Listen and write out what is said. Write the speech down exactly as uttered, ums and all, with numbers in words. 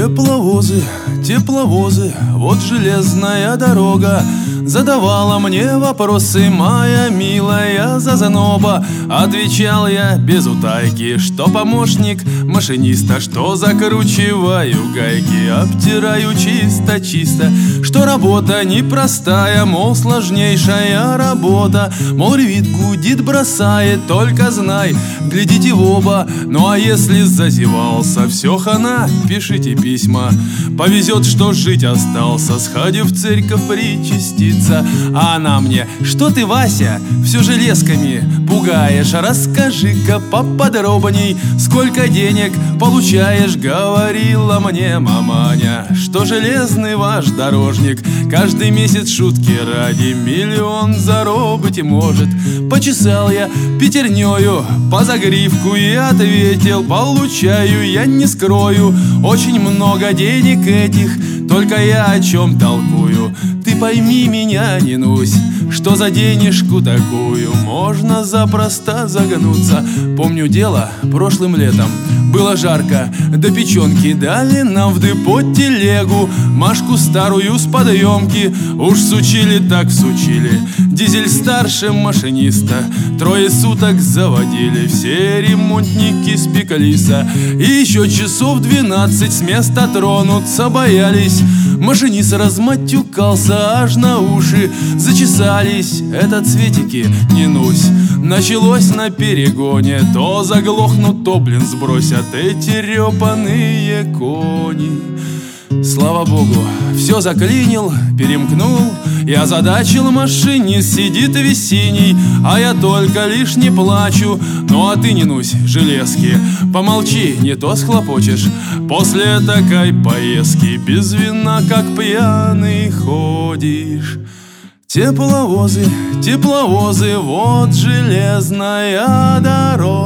Тепловозы, тепловозы, вот железная дорога задавала мне вопросы моя милая зазноба. Отвечал я без утайки, что помощник машиниста, что закручиваю гайки, обтираю чисто-чисто, что работа непростая, мол, сложнейшая работа, мол, ревит, гудит, бросает, только знай, глядите в оба. Ну а если зазевался, все хана, пишите письма. Повезет, что жить остался, сходи в церковь причаститься. А она мне: что ты, Вася, все железками пугаешь? Расскажи-ка поподробней, сколько денег получаешь? Говорила мне маманя, что железный ваш дорожник каждый месяц шутки ради миллион заработать может. Почесал я пятернёю по загривку и ответил: получаю, я не скрою, очень много денег этих, только я о чем толкую. Ты пойми меня, не нусь, что за денежку такую можно запросто загнуться. Помню дело прошлым летом, было жарко, до печенки дали нам в депо телегу, Машку старую с подъемки, уж сучили так сучили. Дизель старше машиниста, трое суток заводили, все ремонтники спекалися, и еще часов двенадцать с места тронуться боялись. Машинист разматюкался, аж на уши зачесались. Это цветики, не нусь, началось на перегоне, то заглохнут, то, блин, сбросят эти рёпаные кони. Слава богу, все заклинил, перемкнул, и озадачил машинист, сидит весь синий, а я только лишь не плачу. Ну а ты, не нусь, железки, помолчи, не то схлопочешь. После такой поездки без вина, как пьяный, ходишь. Тепловозы, тепловозы, вот железная дорога.